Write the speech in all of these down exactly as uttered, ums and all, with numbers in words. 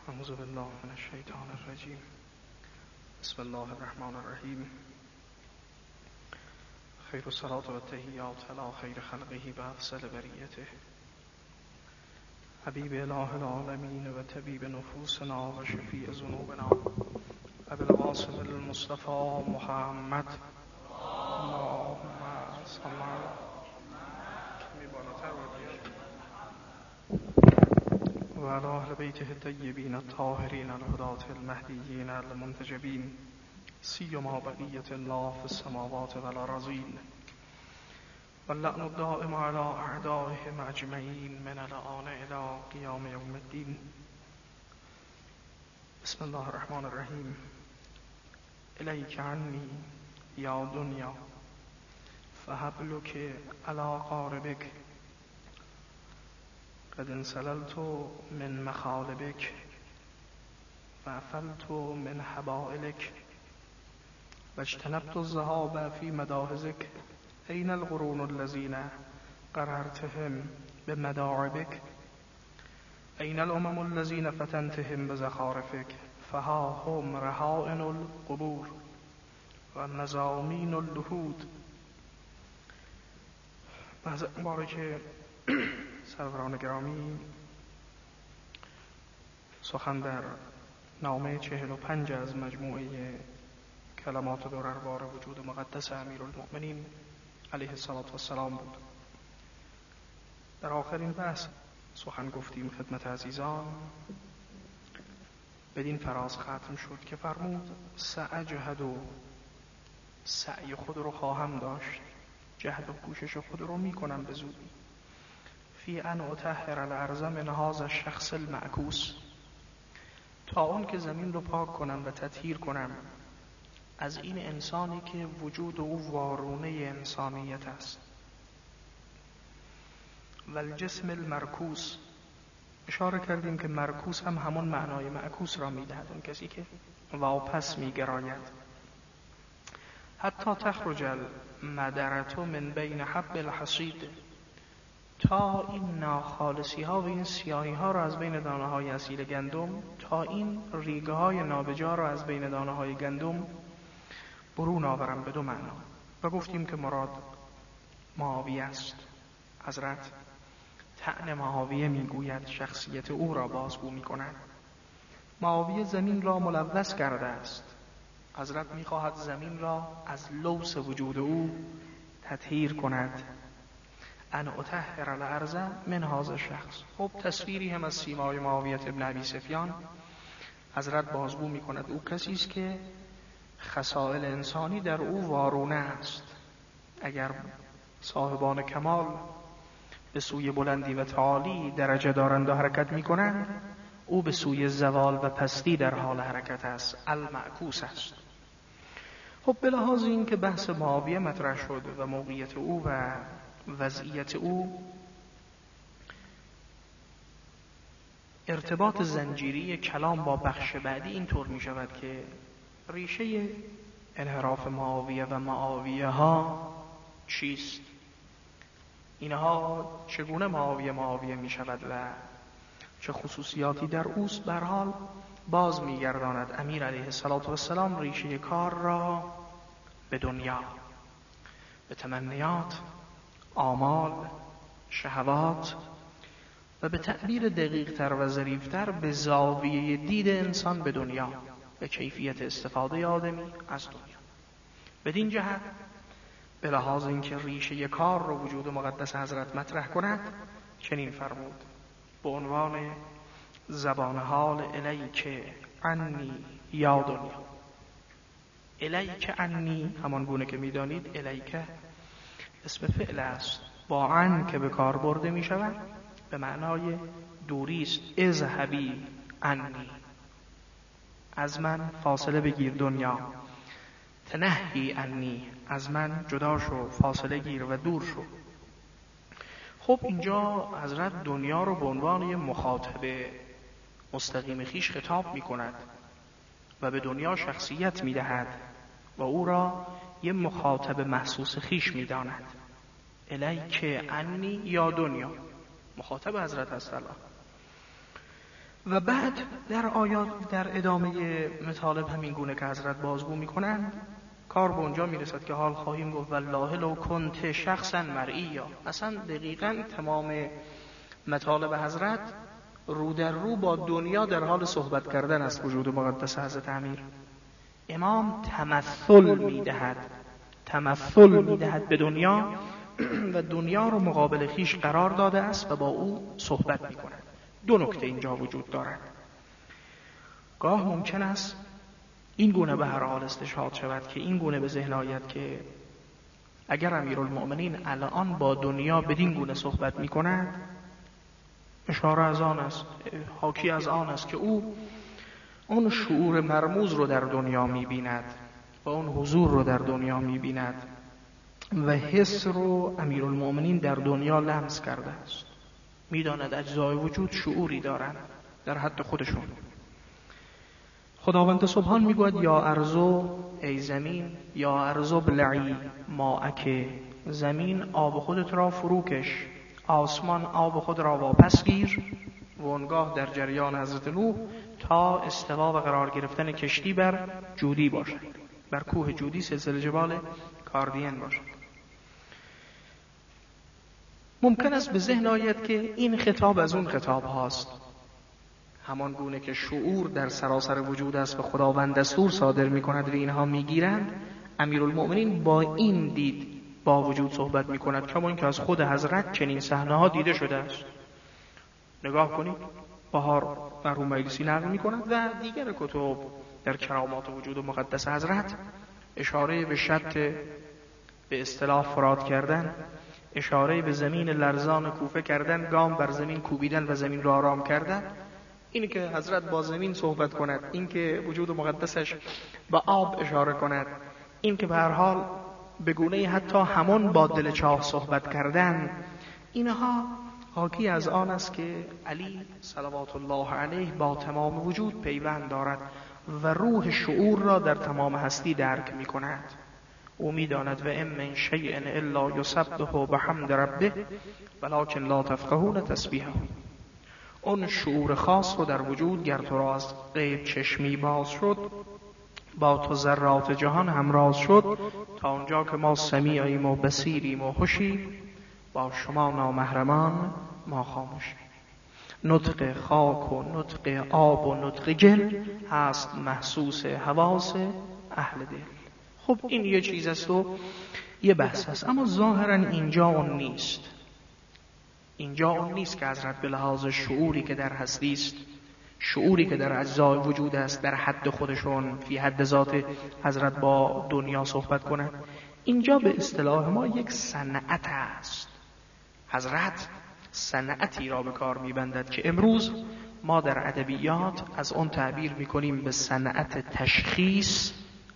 اعوذ بالله من الشیطان الرجیم. بسم الله الرحمن الرحیم. خیر الصلاة و التحیات علی خیر خلقه و افضل بریته، حبیب اله العالمین و طبیب نفوسنا و شفیع ذنوبنا، ابی القاسم المصطفى محمد. اللهم صل علی و علی اهل بیته الطیبین الطاهرین الهداة المهدیین المنتجبین، سیما بقیة الله فی السماوات والارضین، واللعن الدائم على اعدائهم اجمعین من الآن الی قیام یوم الدین. بسم الله الرحمن الرحیم. الیک عنی یا دنیا فحبلک علی قاربک، قد انسللت من مخالبک و افلت من حبائلک و اجتنبت الذهاب فی مداهزک. این القرون الذین قررتهم بمداعبک، این الامم الذین فتنتهم بزخارفک، فها هم رهائن القبور و مزامین اللحود. بعض مبارک سروران گرامی، سخن در نامه چهل و پنج از مجموعه کلمات درربار وجود مقدس امیرالمؤمنین علیه الصلاة والسلام بود. در آخرین بحث سخن گفتیم خدمت عزیزان، بدین فراز ختم شد که فرمود سأجهد، و سعی خود رو خواهم داشت، جهد و کوشش خود رو میکنم به زودی، فی ان اطهر الارض من هذا الشخص المعکوس، تا اون که زمین رو پاک کنم و تطهیر کنم از این انسانی که وجود او وارونه انسانیت است. و الجسم المرکوس، اشاره کردیم که مرکوس هم همون معنای معکوس را میدهد، اون کسی که واپس میگراید. حتی تخرج المدرة من بین حب الحصید، تا این ناخالصی ها و این سیاهی ها را از بین دانه های اصیل گندم، تا این ریگه های نابجا را از بین دانه های گندم برون آورم به دو معنا. و گفتیم که مراد معاویه است. حضرت طعن معاویه میگوید، شخصیت او را بازگو میکند. معاویه زمین را ملوث کرده است، حضرت میخواهد زمین را از لوث وجود او تطهیر کند. ان اطهر الارض من هذا الشخص. خب تصویری هم از سیمای معاویه ابن ابی سفیان حضرت بازگو میکند. او کسی است که خصائل انسانی در او وارونه است. اگر صاحبان کمال به سوی بلندی و تعالی درجه دارند و حرکت میکنند، او به سوی زوال و پستی در حال حرکت است، المعکوس است. خب به لحاظ این که بحث معاویه مطرح شد و موقعیت او و وضعیت او، ارتباط زنجیری کلام با بخش بعدی اینطور می شود که ریشه انحراف معاویه و معاویه ها چیست؟ اینها چگونه معاویه معاویه می شود و چه خصوصیاتی در اوست؟ به هر حال باز می گرداند امیر علیه السلام ریشه کار را به دنیا، به تمنیات، آمال، شهوات و به تعبیر دقیق تر و ظریفتر به زاویه دید انسان به دنیا، به کیفیت استفاده آدمی از دنیا. بدین جهت به لحاظ اینکه ریشه کار رو وجود مقدس حضرت مطرح کند، چنین فرمود به عنوان زبان حال الیک عنی یا دنیا. الیک عنی همان گونه که میدانید الیک اسم فعل است، با عن که به کار برده می شود به معنای دوری است. اذهبی عنی، از من فاصله بگیر دنیا. تنهی عنی، از من جدا شو، فاصله گیر و دور شو. خب اینجا حضرت دنیا رو به عنوان یه مخاطب مستقیم خیش خطاب می کند و به دنیا شخصیت می دهد و او را یه مخاطب محسوس خیش می داند. الیک عنی یا دنیا، مخاطب حضرت است الله. و بعد در آیات در ادامه مطالب همین گونه که حضرت بازگو میکنند کار به اونجا میرسد که حال خواهیم گفت والله لو کنت شخصا مرئیا. اصلا دقیقاً تمام مطالب حضرت رو در رو با دنیا در حال صحبت کردن است. وجود مقدس حضرت امیر امام تمثل میدهد تمثل میدهد به دنیا و دنیا رو مقابل خیش قرار داده است و با او صحبت میکند. دو نکته اینجا وجود دارد. گاه ممکن است این گونه به هر حال استشهاد شود که این گونه به ذهن آید که اگر امیرالمؤمنین الان با دنیا بدین گونه صحبت میکند، اشاره از آن است، حاکی از آن است که او اون شعور مرموز رو در دنیا میبیند و اون حضور رو در دنیا میبیند و حس رو امیرالمؤمنین در دنیا لمس کرده است. میداند اجزای وجود شعوری دارند در حد خودشون. خداوند سبحان میگوید یا ارضو ای زمین، یا ارضو بلعی ماءک، زمین آب خودت را فروکش، آسمان آب خود را واپس گیر. و اونگاه در جریان حضرت نوح تا استوا و قرار گرفتن کشتی بر جودی باشد، بر کوه جودی سلسله جبال کاردین باشد. ممکن است به ذهن آید که این خطاب از اون خطاب هاست، همان گونه که شعور در سراسر وجود است و خداوند دستور صادر می کند و اینها می گیرند. امیرالمؤمنین با این دید با وجود صحبت می کند، کما اینکه از خود حضرت چنین صحنه ها دیده شده است. نگاه کنید، بهار مرحوم مجلسی نقل می کند و دیگر کتب در کرامات وجود مقدس حضرت اشاره به شط به اصطلاح فرات کردن، اشاره به زمین لرزان کوفه کردن، گام بر زمین کوبیدن و زمین را آرام کردن. اینی که حضرت با زمین صحبت کند، این که وجود مقدسش به آب اشاره کند، این که به هر حال به گونه حتی همون با دل چاه صحبت کردن، اینها حاکی از آن است که علی صلوات الله علیه با تمام وجود پیوند دارد و روح شعور را در تمام هستی درک می کند. او می داند و ام من شیء الا یسبح بحمد ربه ولکن لا تفقهون تسبیحه. اون شعور خاص رو در وجود گر تو را از غیب چشمی باز شد، با تو ذرات جهان همراز شد، تا اونجا که ما سمیعیم و بصیریم و هوشیم، با شما نامحرمان ما خاموشیم. نطق خاک و نطق آب و نطق گل هست محسوس حواس اهل دل. خب این یه چیز است و یه بحث است، اما ظاهرا اینجا اون نیست. اینجا اون نیست که حضرت به لحاظ شعوری که در هستی است، شعوری که در اجزای وجود است، در حد خودشون فی حد ذات حضرت با دنیا صحبت کنند. اینجا به اصطلاح ما یک صنعت است. حضرت صنعتی را به کار می‌بندد که امروز ما در ادبیات از اون تعبیر می‌کنیم به صنعت تشخیص،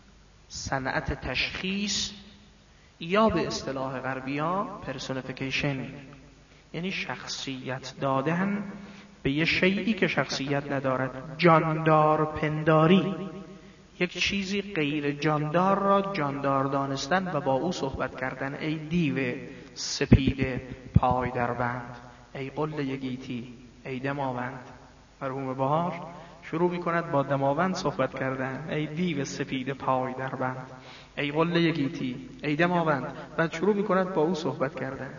صنعت تشخیص، یا به اصطلاح غربی‌ها پرسونیفیکیشن، یعنی شخصیت دادن به یه شیئی که شخصیت ندارد، جاندار پنداری، یک چیزی غیر جاندار را جاندار دانستن و با او صحبت کردن. ای دیو سپید پای در بند، ای قله گیتی، ای دماوند. مرحوم بهار شروع می کند با دماوند صحبت کردن. ای دیو سپید پای در بند، ای قله گیتی، ای دماوند. بعد شروع می کند با او صحبت کردن.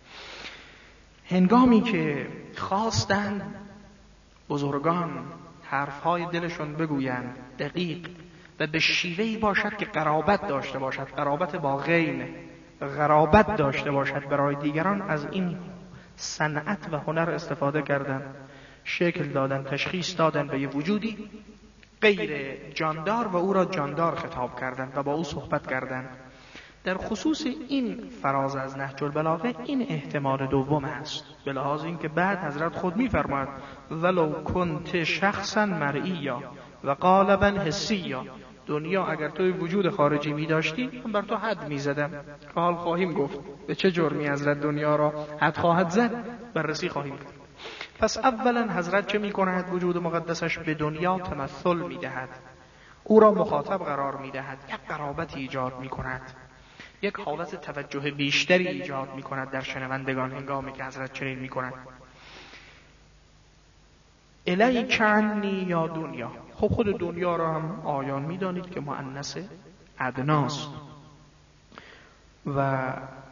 هنگامی که خواستند بزرگان حرفهای دلشون بگویند دقیق و به شیوهی باشد که قرابت داشته باشد، قرابت با غین، قرابت داشته باشد برای دیگران، از این صنعت و هنر استفاده کردن، شکل دادن، تشخیص دادن به یه وجودی غیر جاندار و او را جاندار خطاب کردن و با او صحبت کردن. در خصوص این فراز از نهج البلاغه این احتمال دوم است، به لحاظ اینکه بعد حضرت خود می‌فرماید ولو کنت شخصا مرئیا و قالبا حسیا. دنیا اگر توی وجود خارجی می داشتی من بر تو حد می زدم. حال خواهیم گفت به چه جرمی حضرت دنیا را حد خواهد زد، بررسی خواهیم کرد. پس اولا حضرت چه می کند؟ وجود مقدسش به دنیا تمثل می دهد، او را مخاطب قرار می دهد، یک قرابتی ایجاد می کند، یک حالت توجه بیشتری ایجاد می کند در شنوندگان هنگامی که حضرت چنین می کند. الیک عنی یا دنیا. خب خود دنیا را هم آیان میدانید که مؤنث ادناست و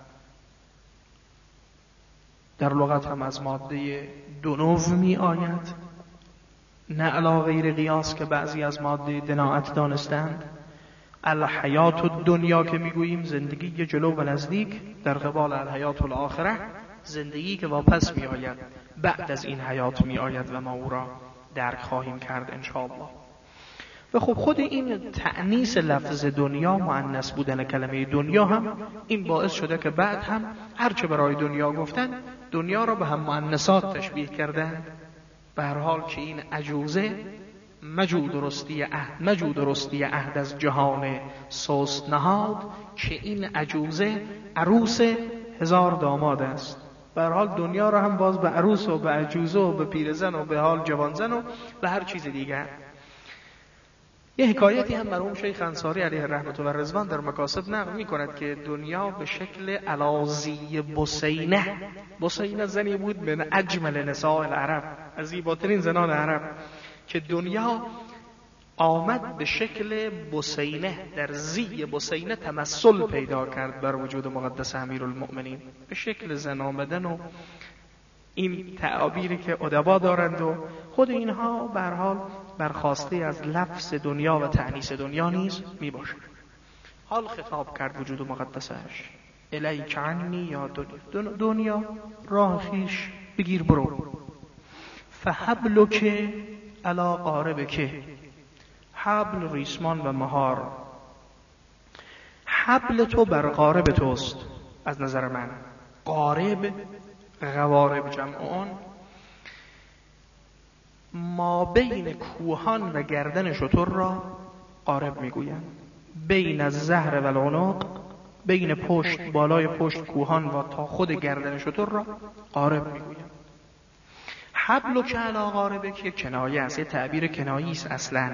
در لغت هم از ماده دنو می آید، نه علی غیر قیاس که بعضی از ماده دناعت دانستند. الحیات الدنیا که میگوییم زندگی جلو و نزدیک، در قبال الحیات الاخره زندگی که واپس می آید، بعد از این حیات می آید و ما او را درک خواهیم کرد انشاءالله. و خب خود این تأنیث لفظ دنیا، مؤنث بودن کلمه دنیا هم این باعث شده که بعد هم هرچه برای دنیا گفتن دنیا را به هم مؤنثات تشبیه کردن. به هر حال که این عجوزه مجو درستی عهد مجو درستی عهد از جهان سست نهاد، که این عجوزه عروس هزار داماد است. به هر حال دنیا را هم باز به عروس و به عجوزه و به پیرزن و به حال جوانزن و به هر چیز دیگر. یه حکایتی هم مرحوم شیخ انصاری علیه رحمت و رضوان در مکاسب نقل می کند که دنیا به شکل علازی بسینه، بسینه زنی بود من اجمل نساء العرب، از زیباترین زنان عرب، که دنیا آمد به شکل بسینه، در زی بسینه تمثل پیدا کرد بر وجود مقدس امیرالمؤمنین، به شکل زن آمدن و این تعابیری که ادبا دارند و خود اینها به هر حال برخواسته از لفظ دنیا و تأنیث دنیا نیز می باشد. حال خطاب کرد وجود مقدسش، الیک عنی یا دنیا، دنیا راه خویش بگیر برو. فحبلک علی قاربک، حبل ریسمان و مهار، حبل تو بر قارب توست. از نظر من قارب، غوارب جمع اون، ما بین کوهان و گردن شتر را قارب میگویند. بین الظهر و العنق، بین پشت، بالای پشت کوهان و تا خود گردن شتر را قارب میگویند. حبلک علی قاربک یک کنایه است، یه تعبیر کنایی است اصلا.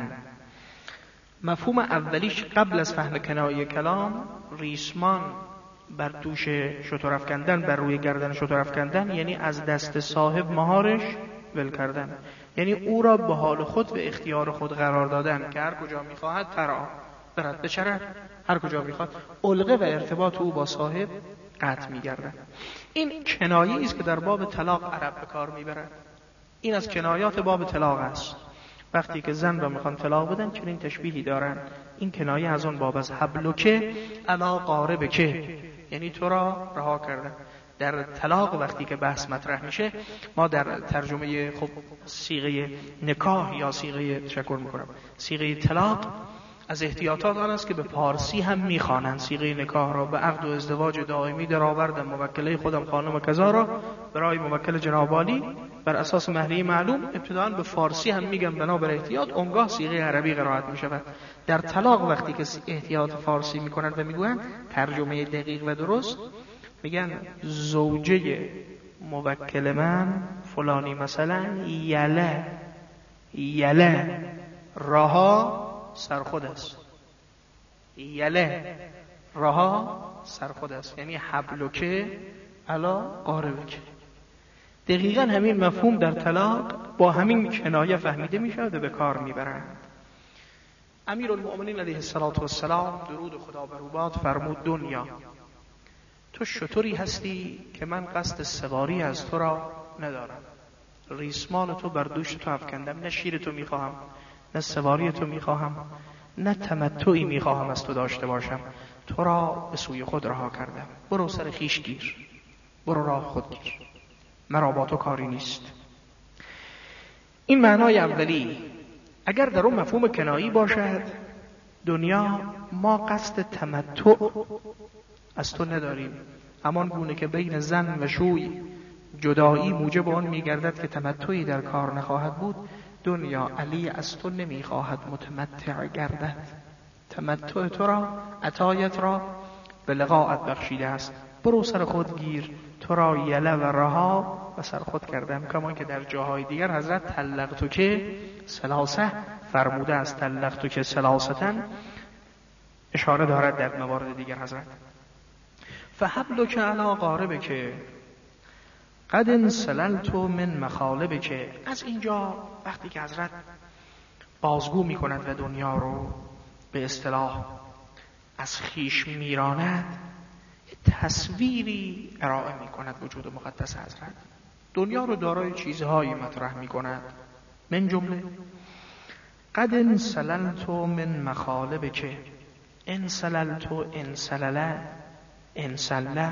مفهوم اولیش قبل از فهم کنایه کلام، ریسمان بر دوش شتر افکندن، بر روی گردن شتر افکندن، یعنی از دست صاحب مهارش ول کردن، یعنی او را به حال خود و اختیار خود قرار دادن که هر کجا میخواهد ترا برد بچرد، هر کجا میخواد علقه و ارتباط او با صاحب قطع میگردن. این کنایه‌ای است که در باب طلاق عرب به کار میبرد. این از کنایات باب طلاق است. وقتی که زن را میخوان طلاق بدن چنین تشبیهی دارن. این کنایه از اون باب از حبلک علی قاربک، یعنی تو را رها کردن. در طلاق وقتی که بحث مطرح میشه، ما در ترجمه خب صیغه نکاح یا صیغه تشکر میکنم صیغه طلاق از احتیاطات آن است که به پارسی هم میخوانند صیغه نکاح را. به عقد و ازدواج دائمی در آوردم موکله خودم خانم کذا را برای موکل جناب عالی بر اساس مهریه معلوم، ابتداء به فارسی هم میگم بنابر احتیاط، اونگاه صیغه عربی قرائت میشود. در طلاق وقتی که احتیاط فارسی میکنند و میگویند ترجمه دقیق و درست، میگن زوجه موکل من فلانی مثلا یله یله رها سرخود است، یله رها سرخود است، یعنی حبلک علی قاربک. دقیقا همین مفهوم در طلاق با همین کنایه فهمیده می شود و به کار می برند. امیرالمؤمنین علیه السلام درود خدا بر او باد فرمود دنیا تو شتری هستی که من قصد سواری از تو را ندارم، ریسمان تو بر دوش تو افکندم، نه شیر تو می خواهم، نه سواری تو می خواهم، نه تمتعی می خواهم از تو داشته باشم، تو را به سوی خود رها کردم، برو سر خیش گیر، برو راه خود گیر، مرا با تو کاری نیست. این معنای اولی. اگر در اون مفهوم کنایی باشد، دنیا ما قصد تمتع از تو نداریم، همان گونه که بین زن و شوی جدایی موجب آن میگردد که تمتعی در کار نخواهد بود، دنیا علی از تو نمیخواهد متمتع گردد. تمتع تو را، عطایت را به لقاءت بخشیده است، برو سر خود گیر، تو را یله و رها و سر خود کردم. کمان که در جاهای دیگر حضرت طلقتو که سلاسه فرموده است، طلقتو که سلاستن اشاره دارد در موارد دیگر حضرت. فحبلک علی قاربک، قد انسللت من مخالب که از اینجا وقتی که حضرت بازگو می کند و دنیا رو به اصطلاح از خیش میراند، تصویری ارائه می کند وجود مقدس حضرت. دنیا رو دارای چیزهایی مطرح می کند، من جمله قد انسللت من مخالب که، انسللت انسلله انسله،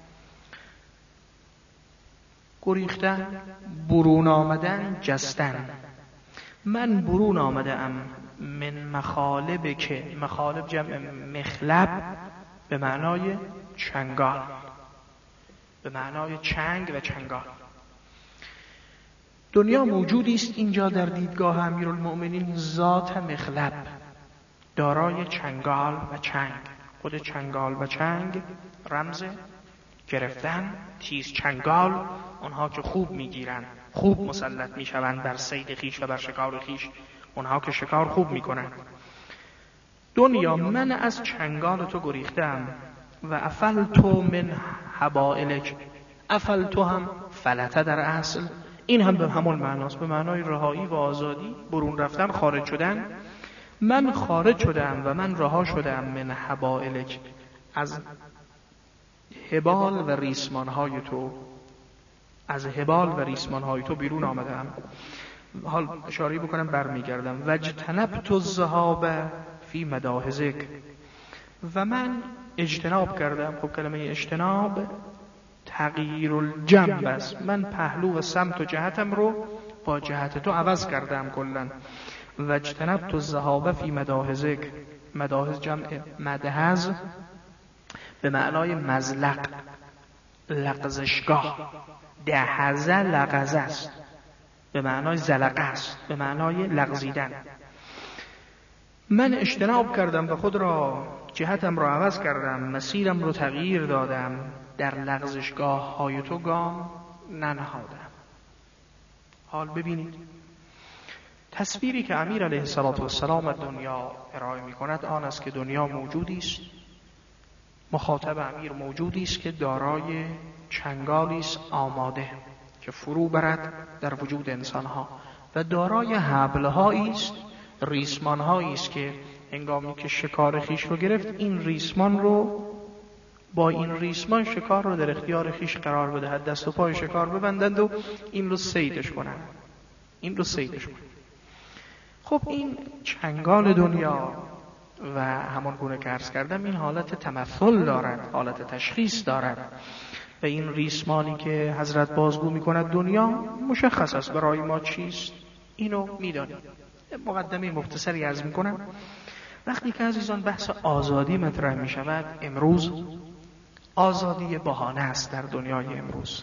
گریختن، برون آمدن، جستن. من برون آمده ام من مخالب که، مخالب جمع مخلب به معنای چنگال، به معنای چنگ و چنگال. دنیا موجودی است اینجا در دیدگاه امیرالمؤمنین ذات مخلب، دارای چنگال و چنگ. خود چنگال و چنگ رمز گرفتن، تیز چنگال، اونها که خوب میگیرن، خوب مسلط میشوند بر صید خیش و بر شکار خیش، اونها که شکار خوب میکنن. دنیا من از چنگال تو گریختم و افلتو من حبائلک، افلتو هم فلته در اصل، این هم به همون معناست، به معنای رهایی و آزادی، برون رفتن، خارج شدن. من خارج شدم و من رها شدم من حبائلک، از هبال و ریسمانهای تو، از هبال و ریسمانهای تو بیرون آمدم. حال اشاره بکنم برمیگردم. واجتنبت الذهاب فی مداحضک، و من اجتناب کردم. خب کلمه اجتناب تغییر الجنب است، من پهلو و سمت و جهتم رو با جهت تو عوض کردم کلا. واجتنبت الذهاب فی مداحضک، مداحض جمع مدحض به معنای مزلق، لغزشگاه. دحزه لغزه است، به معنای زلقه است، به معنای لغزیدن. من اجتناب کردم و خود را، جهتم را عوض کردم، مسیرم رو تغییر دادم، در لغزشگاه های تو گام ننهادم. حال ببینید تصویری که امیر علیه السلام از دنیا ارائه می کند آن است که دنیا موجودی است، مخاطب امیر موجودی است که دارای چنگالی است آماده که فرو برد در وجود انسانها، و دارای حبلهایی است، ریسمانهایی است که هنگامی که شکار خیش رو گرفت، این ریسمان رو با این ریسمان شکار رو در اختیار خیش قرار بدهد، دست و پای شکار ببندند و این رو صیدش کنند، این رو صیدش کنند. خب این چنگال دنیا و همان گونه که عرض کردم این حالت تمثل دارد، حالت تشخیص دارد، و این ریسمانی که حضرت بازگو می کند دنیا مشخص است برای ما چیست، اینو می دانیم. مقدمه مختصری عرض می کنم. وقتی که عزیزان بحث آزادی مطرح می شود، امروز آزادی بهانه است در دنیای امروز.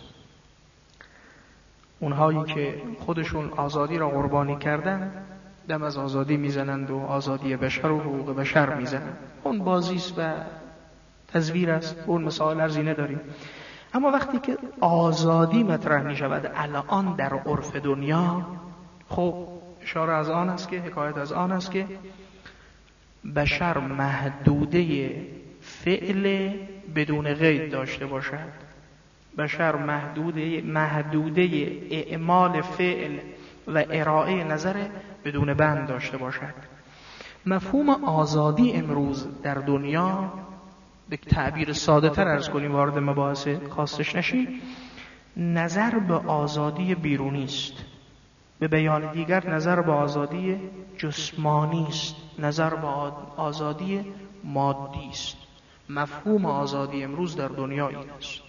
اونهایی که خودشون آزادی را قربانی کردن دم از آزادی میزنند و آزادی بشر و حقوق بشر میزنند. اون بازیست و تزویر است، اون مسائل ارزی نداریم. اما وقتی که آزادی مطرح می شود الان در عرف دنیا، خب اشاره از آن است که حکایت از آن است که بشر محدوده فعل بدون قید داشته باشد، بشر محدوده محدوده اعمال فعل و ارائه نظر بدون بند داشته باشد. مفهوم آزادی امروز در دنیا به تعبیر ساده تر عرض کنیم، وارد مباحث خاصش نشیم، نظر به آزادی بیرونی است. به بیان دیگر نظر به آزادی جسمانی است، نظر به آزادی مادی است. مفهوم آزادی امروز در دنیا این است.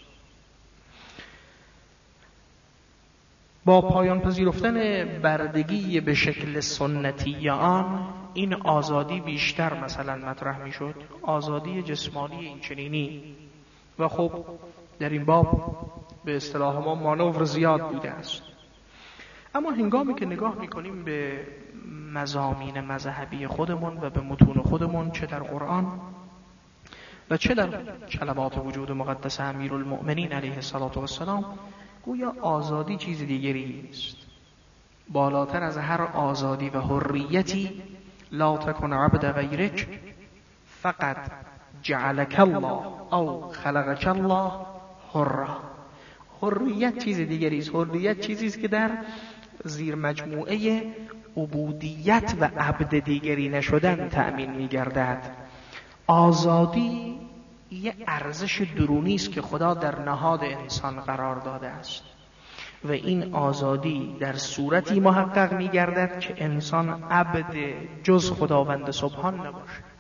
با پایان پذیرفتن بردگی به شکل سنتی آن، این آزادی بیشتر مثلا مطرح می شد، آزادی جسمانی این چنینی، و خب در این باب به اصطلاح ما مانور زیاد بوده است. اما هنگامی که نگاه می کنیم به مضامین مذهبی خودمون و به متون خودمون، چه در قرآن و چه در کلمات وجود مقدس امیرالمؤمنین علیه السلام، گویا آزادی چیز دیگری است، بالاتر از هر آزادی و حریتی. لا تکن عبد غیرک فقط جعلک الله او خلقک الله حرا. حریت چیز دیگری است. حریت چیزی است که در زیر مجموعه عبودیت و عبد دیگری نشدن تأمین می‌گردد. آزادی یه ارزش درونی است که خدا در نهاد انسان قرار داده است و این آزادی در صورتی محقق می‌گردد که انسان عبد جز خداوند سبحان نباشد.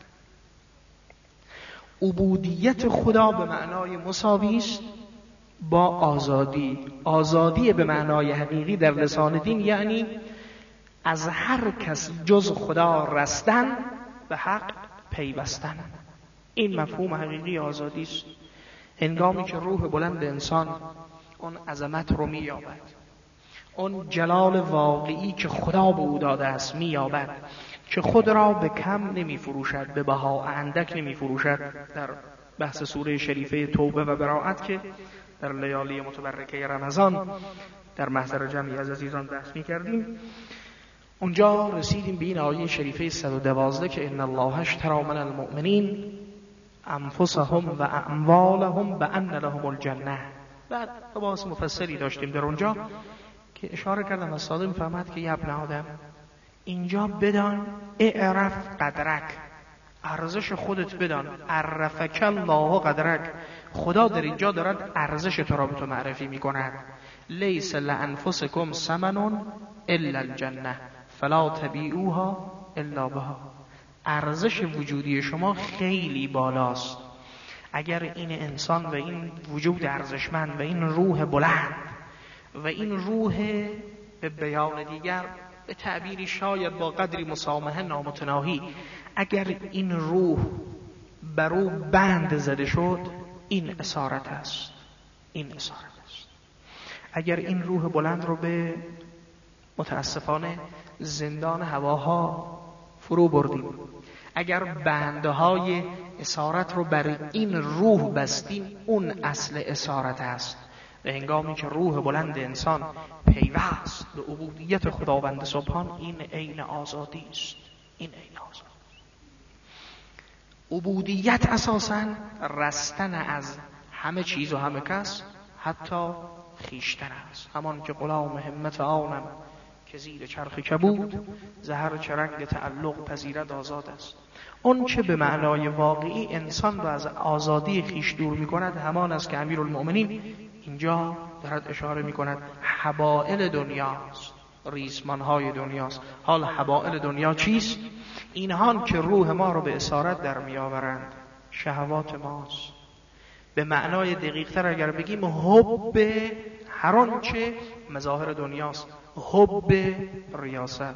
عبودیت خدا به معنای مساوی است با آزادی. آزادی به معنای حقیقی در لسان دین یعنی از هر کس جز خدا رستن به حق پیوستن. این مفهوم حقیقی آزادی است. هنگامی که روح بلند انسان اون عظمت رو می‌یابد، اون جلال واقعی که خدا به او داده است می‌یابد، که خود را به کم نمی‌فروشد، به بها اندک نمی‌فروشد. در بحث سوره شریفه توبه و براءت که در لیالی متبرکه رمضان در محضر جمعی از عزیزان بحث می‌کردیم، اونجا رسیدیم به این آیه شریفه صد و دوازده که ان الله اشتری من المؤمنین انفسهم و اموالهم بان لهم الجنه. بعد بحث مفصلی داشتیم در اونجا که اشاره کردم از ساده می‌فهمد که ابن آدم اینجا بدان اعرف قدرک، ارزش خودت بدان. عرفک الله قدرک، خدا در اینجا دارد ارزش تو را به تو معرفی می‌کند. لیس لانفسکم ثمن الا الجنه فلا تبیعوها الا بها. ارزش وجودی شما خیلی بالاست. اگر این انسان و این وجود ارزشمند و این روح بلند و این روح به بیان دیگر به تعبیری شاید با قدری مسامحه نامتناهی، اگر این روح بر او بند زده شد، این اسارت است. این اسارت است. اگر این روح بلند رو به متاسفانه زندان هواها فرو بردیم، اگر بندهای اسارت رو بر این روح بستیم، اون اصل اسارت است. و هنگامی که روح بلند انسان پیوست به عبودیت خداوند سبحان، این عین آزادی است. این عین آزادی. عبودیت اساساً رستن از همه چیز و همه کس، حتی خیشتن است. همان که غلام همت آنم که زیر چرخ کبود، زهر چرنگ تعلق پذیرد آزاد است. اون که به معنای واقعی انسان رو از آزادی خیش دور می کند همان است که امیرالمؤمنین اینجا دارد اشاره می کند حبائل دنیاست، ریسمانهای دنیاست. حال حبائل دنیا چیست؟ اینهان که روح ما رو به اسارت در می آورند، شهوات ماست. به معنای دقیق تر اگر بگیم حب هر آنچه مظاهر دنیاست، حب ریاست،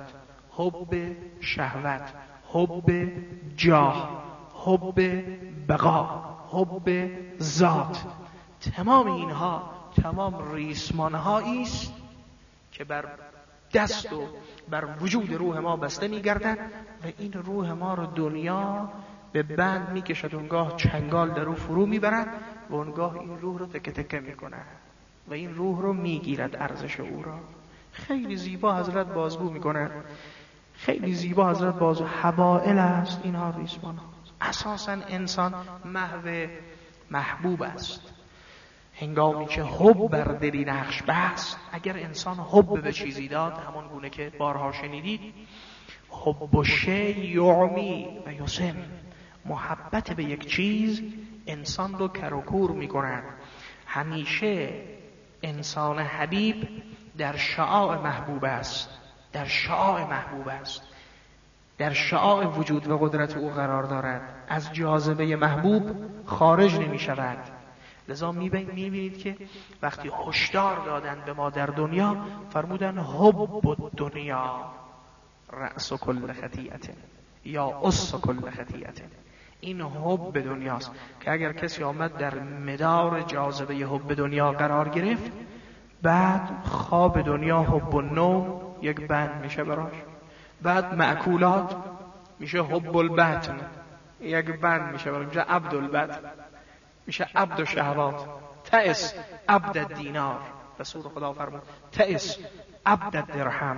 حب شهوت، حب جاه، حب بقا، حب ذات. تمام اینها تمام ریسمانهایی است که بر دست و بر وجود روح ما بسته می‌گردند و این روح ما رو دنیا به بند می‌کشد، اونگاه چنگال در او فرو می‌برد و اونگاه این روح رو تکه تکه می‌کند و این روح رو می‌گیرد ارزش او را. خیلی زیبا حضرت بازگو می‌کند، خیلی زیبا حضرت بازو. حبائل است، اینها ریسمان هاست. اساساً انسان محو محبوب است. هنگامی که حب بر دلی نقش بست، اگر انسان حب به چیزی داد، همان گونه که بارها شنیدید، حب و شی یعمی و یسم، محبت به یک چیز انسان رو کرکور می کند. همیشه انسان حبیب در شعاع محبوب است، در شعاع محبوب است، در شعاع وجود و قدرت او قرار دارد، از جاذبه محبوب خارج نمی شود. لذا میبینید که وقتی هشدار دادن به ما در دنیا، فرمودن حب دنیا رأس کل خطیئت یا اس کل خطیئت. این حب دنیاست که اگر کسی آمد در مدار جاذبه حب دنیا قرار گرفت، بعد خواب دنیا حب النوم یک بند میشه براش، بعد مأکولات میشه حب البطن یک بند میشه براش، میشه عبد البطن، میشه عبد الشهوات. تئس عبد الدینار، رسول خدا فرمود تئس عبد الدرهم،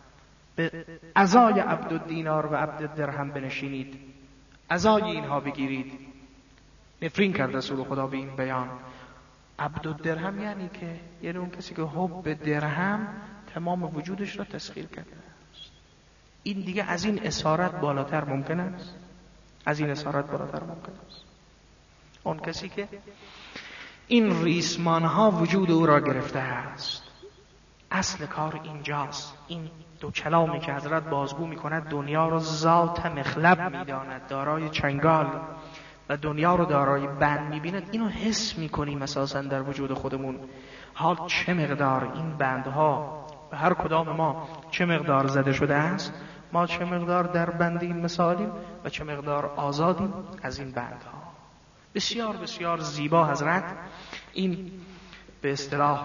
به عزای عبد الدینار و عبد الدرهم بنشینید، عزای اینها بگیرید. نفرین کرد رسول خدا به این بیان. عبدالدرهم یعنی که یعنی اون کسی که حب درهم تمام وجودش را تسخیر کرده است. این دیگه از این اسارت بالاتر ممکن است؟ از این اسارت بالاتر ممکن است. اون کسی که این ریسمان ها وجود او را گرفته است. اصل کار اینجاست. این دو کلامی که حضرت بازگو می کند دنیا را ذات مخلب می داند، دارای چنگال، و دنیا رو دارای بند می بیند. اینو حس می کنیم اساساً در وجود خودمون. حال چه مقدار این بندها به هر کدام ما چه مقدار زده شده است، ما چه مقدار در بند این مثالیم و چه مقدار آزادیم از این بندها. بسیار بسیار زیبا حضرت این به اصطلاح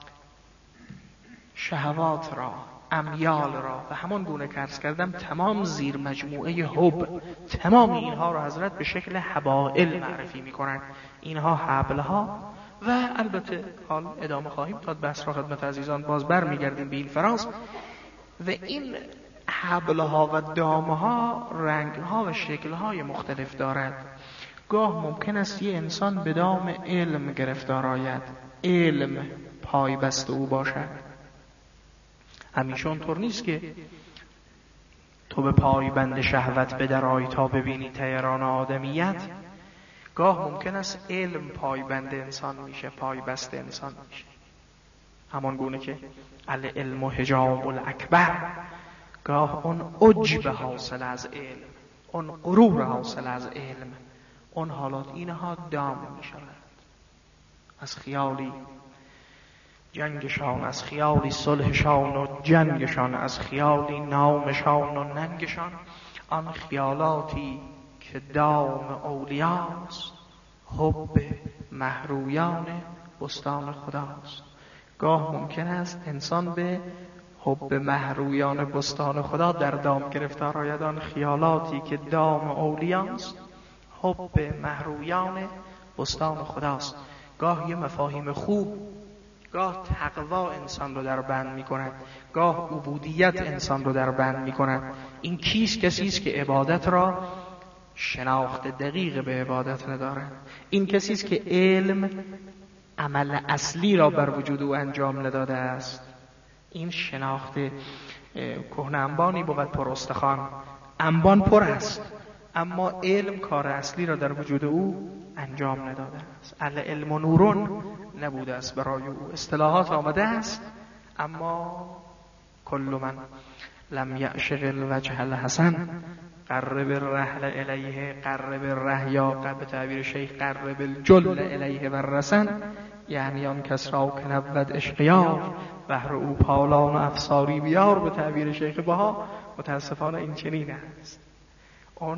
شهوات را، امیال را و همان گونه که عرض کردم تمام زیر مجموعه حب، تمام اینها را حضرت به شکل حبائل معرفی می کنند. اینها حبلها و البته حال ادامه خواهیم داد بحث را خدمت عزیزان. باز بر می گردیم به این فراز. و این حبلها و دامها رنگها و شکلهای مختلف دارد. گاه ممکن است یه انسان به دام علم گرفتار آید، علم پای بست او باشد. همیشه اونطور نیست که تو به پای بند شهوت بدرای تا ببینی طیران آدمیت. گاه ممکن است علم پای بند انسان میشه، پای بست انسان میشه. همان گونه که العلم و حجاب الاکبر، گاه اون عجب حاصل از علم، اون غرور حاصل از علم، اون حالات اینها دام میشود. از خیالی جنگشان، از خیالی صلحشان و جنگشان، از خیالی نامشان و ننگشان، آن خیالاتی که دام اولیاست، حب مهرویان بستان خداست. گاه ممکن است انسان به حب مهرویان بستان خدا در دام گرفتار آید. آن خیالاتی که دام اولیاست، حب مهرویان بستان خداست. گاه یه مفاهیم خوب، گاه تقوا انسان رو در بند می کند، گاه عبودیت انسان رو در بند می کند. این کیست؟ کسی است که عبادت را شناخت دقیق به عبادت ندارد. این کسی است که علم عمل اصلی را بر وجود او انجام نداده است. این شناخت کهنه انبانی بود پر استخوان. انبان پر است اما علم کار اصلی را در وجود او انجام نداده است. العلم نورون نبوده است برای او. اصطلاحات آمده است اما کل من لم یعشق الوجه الحسن قرب الرحل الیه، قرب الره یا به تعبیر شیخ قرب الجل الیه و الرسن، یعنی آن کس را که نبود اشقیار بهر او پالان و افساری بیار. به تعبیر شیخ بها متاسفانه این چنین است. اون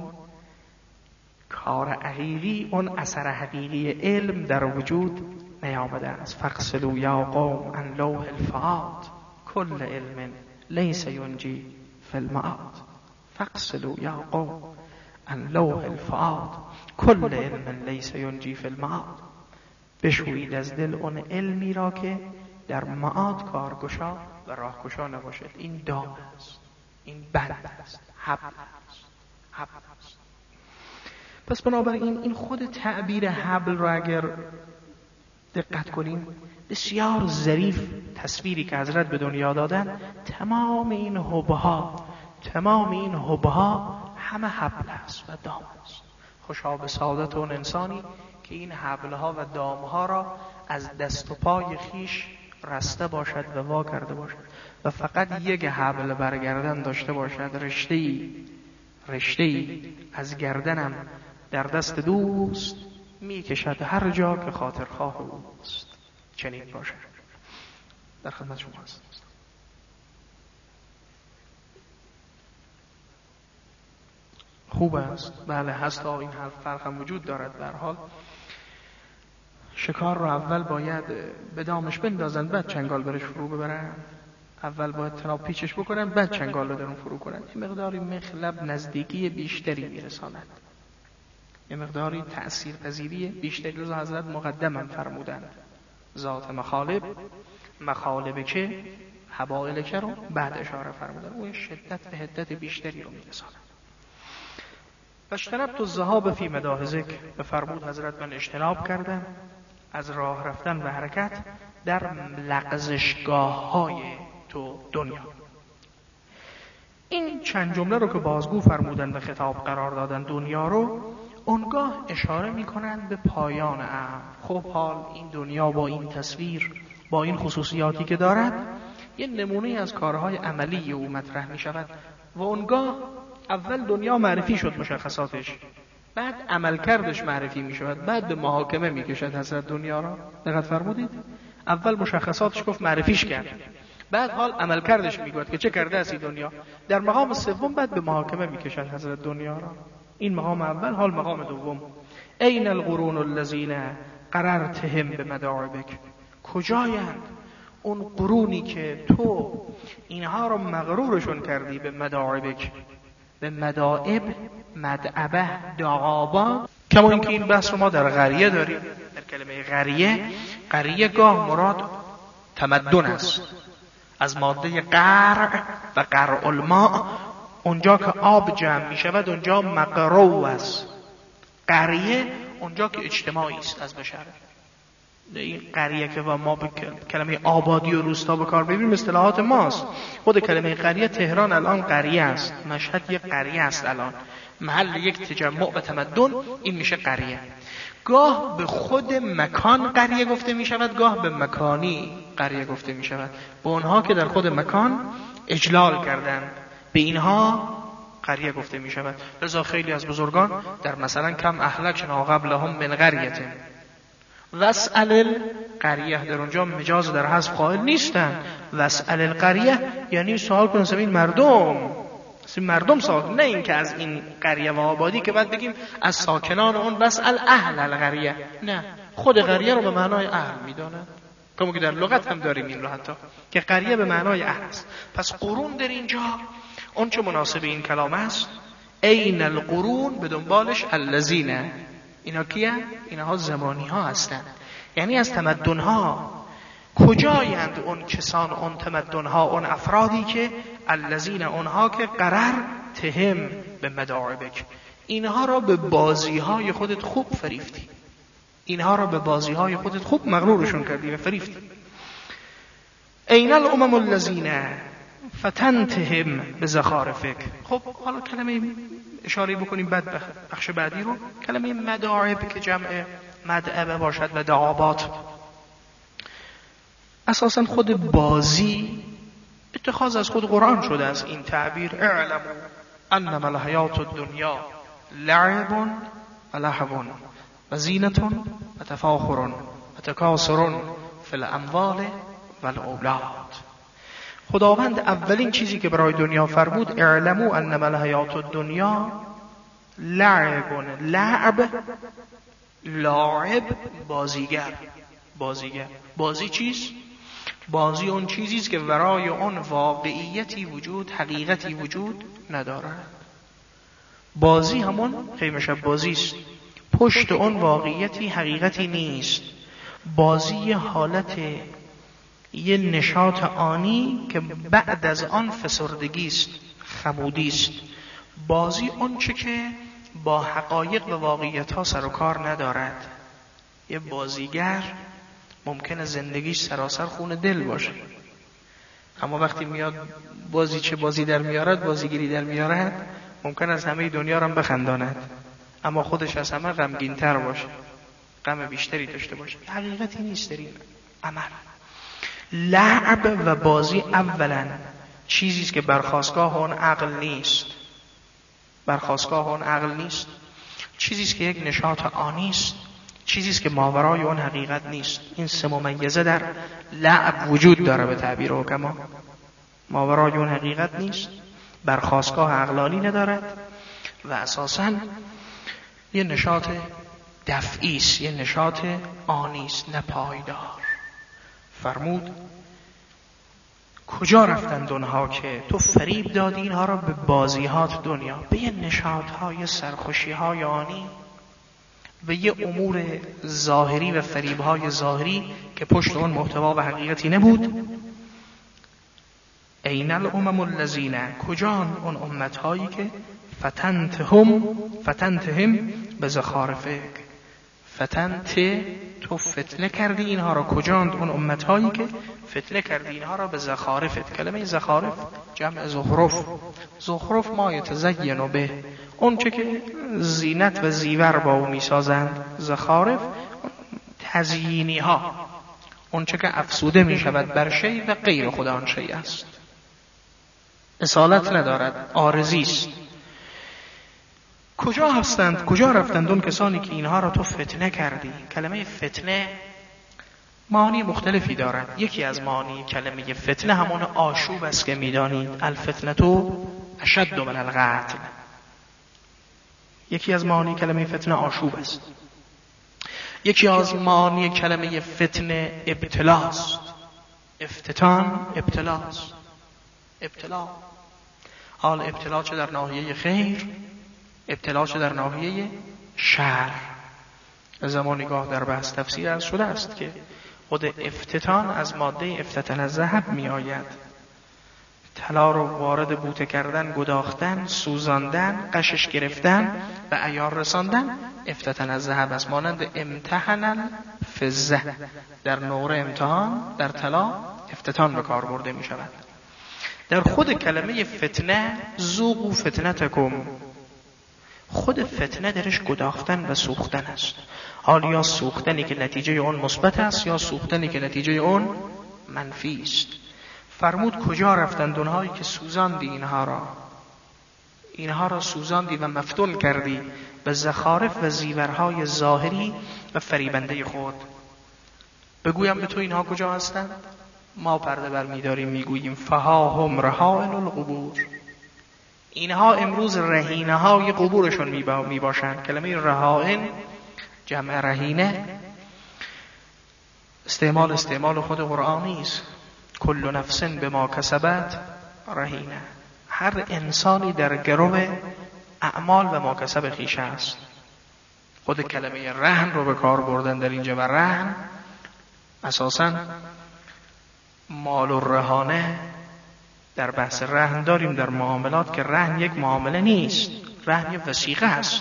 کار حقیقی، اون اثر حقیقی علم در وجود نیامده است. فاغسلوا یا قوم عن لوح الفؤاد کل علم لیس ینجی فی المعاد. فاغسلوا یا قوم عن لوح الفؤاد کل علم لیس ینجی فی المعاد. بشویید از دل اون علمی را که در معاد کارگشا و راهگشا نباشد. این دام است، این بند است، حبل است، حبل است. پس بنابراین این خود تعبیر حبل را اگر دقت کنیم، بسیار ظریف تصویری که حضرت به دنیا دادن، تمام این حبها تمام این حبها همه حبل است و دام است. خوشا به سعادت اون انسانی که این حبلها و دامها را از دست و پای خیش رسته باشد و وا کرده باشد و فقط یک حبل برگردن داشته باشد، رشته‌ای رشته‌ای از گردنم در دست دوست می کشد هر جا که خاطر خواه اوست. چنین باشد. در خدمت شما هستم. خوب است، بله هست، این فرق هم وجود دارد. به هر حال شکار رو اول باید به دامش بندازن بعد چنگال برش فرو ببرن. اول باید تناب پیچش بکنن بعد چنگال رو در اون فرو کنن. این مقداری مخلب نزدیکی بیشتری میرساند، یه مقداری تأثیر پذیری بیشتری. روز حضرت مقدمم فرمودند ذات مخالب، مخالب که حبائل که رو بعد اشاره فرمودن. اون شدت و حدت بیشتری رو میرساند. فاجتنبت الذهاب فی مداح ذکر، به فرمود حضرت من اجتناب کردم از راه رفتن و حرکت در لغزشگاه های تو دنیا. این چند جمله رو که بازگو فرمودن و خطاب قرار دادن دنیا رو، اونگاه اشاره میکنند به پایان امر. خب حال این دنیا با این تصویر، با این خصوصیاتی که دارد، یه نمونه از کارهای عملی او مطرح می شود و اونگاه اول دنیا معرفی شد مشخصاتش، بعد عملکردش معرفی می شود، بعد به محاکمه می کشد حضرت دنیا را. دقت فرمودید؟ اول مشخصاتش گفت، معرفیش کرد، بعد حال عملکردش می گوید که چه کرده است این دنیا. در مقام سوم بعد به محاکمه می کشد حضرت دنیا را. این مقام اول. حال مقام دوم، این القرون الذین قررتهم بمداعبک، کجایند اون قرونی که تو اینها رو مغرورشون کردی به مداعبک. به مداعب، مدعبه، دعابا، کما اینکه این بحث رو ما در قریه داریم. در کلمه قریه، قریه گاه مراد تمدن است، از ماده قرع و قرع الماء، اونجا که آب جمع می شود اونجا مقرو است. قریه اونجا که اجتماعی است از بشر. این قریه که ما به کلمه آبادی و روستا به کار ببریم اصطلاحات ماست. خود کلمه قریه، تهران الان قریه است، مشهد یک قریه است، الان محل یک تجمع و تمدن، این میشه قریه. گاه به خود مکان قریه گفته می شود، گاه به مکانی قریه گفته می شود. به اونها که در خود مکان اجلال کردند، به اینها قریه گفته می شود. لذا خیلی از بزرگان در مثلا کم اهلکنا قبلهم من قریة واسأل القریه، در اونجا مجاز در حذف قائل نیستن. واسأل القریه یعنی سوال کن از این مردم، از این مردم سوال، نه این که از این قریه و آبادی که بعد بگیم از ساکنان اون. واسأل اهل القریه، نه، خود قریه رو به معنای اهل میدانند، کما که در لغت هم داریم این رو حتی که قریه به معنای اهل است. پس قرون در اینجا اون چه مناسب این کلام است، این القرون به دنبالش الذین، اینا کیه؟ اینها زمانی ها هستند، یعنی از تمدن ها. کجایند اون کسان، اون تمدن ها، اون افرادی که الذین، اونها که قرر تهم به مداعبک، اینها را به بازی های خودت خوب فریفتی، اینها را به بازی های خودت خوب مغرورشون کردی و فریفتی. این الامم الذین فتنتهم بزخارفک. خب حالا کلمه اشاره بکنیم بعد بخش بعدی رو. کلمه مداعب که جمع مدعبه باشد و دعابات، اساسا خود بازی اتخاذ از خود قرآن شده از این تعبیر. اعلموا انما الحیات الدنیا لعب و لهو و زینة و تفاخر و تکاثر فی الاموال و الاولاد. خداوند اولین چیزی که برای دنیا فرمود، اعلموا انما الحیات الدنیا لعب. لعب، لاعب، بازیگر. بازیگر، بازی چیست؟ بازی اون چیزیست که ورای اون واقعیتی وجود، حقیقتی وجود ندارد. بازی همون خیمه شب بازیست، پشت اون واقعیتی، حقیقتی نیست. بازی حالت یه نشاط آنی که بعد از آن فسردگی است، خمودی است. بازی اون چه که با حقایق و واقعیت ها سر و کار ندارد. یه بازیگر ممکنه زندگیش سراسر خون دل باشه، اما وقتی میاد بازی چه بازی در میارد، بازیگیری در میارد، ممکن از همه دنیا را بخنداند، اما خودش از همه غمگین تر باشه، غم بیشتری داشته باشه. حقیقتی نیست در این عمل. لعب و بازی اولا چیزیست که برخاستگاه اون عقل نیست، برخاستگاه اون عقل نیست، چیزیست که یک نشاط آنیست، چیزیست که ماورای اون حقیقت نیست. این سه ممیزه در لعب وجود داره به تعبیر حکما. ماورای اون حقیقت نیست، برخاستگاه عقلانی ندارد و اساساً یه نشاط دفعی است، یه نشاط آنی است، نه پایدار. فرمود کجا رفتند اونها که تو فریب دادی اینها را به بازیهات دنیا، به یه نشاطهای سرخوشیهای آنی، به یه امور ظاهری و فریبهای ظاهری که پشت اون محتوا و حقیقتی نبود. این الامم الذین، کجان اون امتهایی که فتنتهم فتنتهم بزخارفک. فتنت تو فتنه کردی اینها را. کجاند؟ اون امتهایی که فتنه کردی اینها را به زخارفت. کلمه زخارف جمع زخرف. زخرف ما یتزین به، اون چه که زینت و زیور با او میسازند. زخارف تزیینی ها، اون چه که افسوده می شود بر شی و غیر خود آن شی است. اصالت ندارد، عارضی است. کجا هستند؟ کجا رفتند اون کسانی که اینها را تو فتنه کردی؟ کلمه فتنه معانی مختلفی دارد. یکی از معانی کلمه فتنه همون آشوب است که میدانید. الفتنه تو اشد من القتل. یکی از معانی کلمه فتنه آشوب است. یکی از معانی کلمه فتنه ابتلاست. افتتان ابتلاست. ابتلا، حال ابتلا چه در ناحیه خیر، ابتلا چه در ناحیه شر. زمان نگاه در بحث تفسیر از شده است که خود افتتان از ماده افتتن از ذهب می آید. طلا رو وارد بوته کردن، گداختن، سوزاندن، قشش گرفتن و عیار رساندن افتتن از ذهب است. مانند امتحن الفضه، در نقره امتحان، در طلا افتتان به کار برده می شود. در خود کلمه فتنه ذوقوا فتنتکم، خود فتنه درش گداختن و سوختن است. حال یا سوختنی که نتیجه اون مثبت است یا سوختنی که نتیجه اون منفی است. فرمود کجا رفتند اونهایی که سوزاندی اینها را، اینها را سوزاندی و مفتون کردی به زخارف و زیورهای ظاهری و فریبنده خود. بگویم به تو اینها کجا هستند؟ ما پرده بر می‌داریم میگوییم فها هم رهائن القبور. اینها امروز رهینه های قبورشون می باشند. کلمه رهائن جمع رهینه استعمال استعمال خود قرآنی است. کل نفس بما کسبت رهینه. هر انسانی در گرو اعمال و ما کسب خویش است. خود کلمه رهن رو به کار بردن در اینجا و رهن اساساً مال و رهانه. در بحث رهن داریم در معاملات که رهن یک معامله نیست، رهن یک وثیقه است.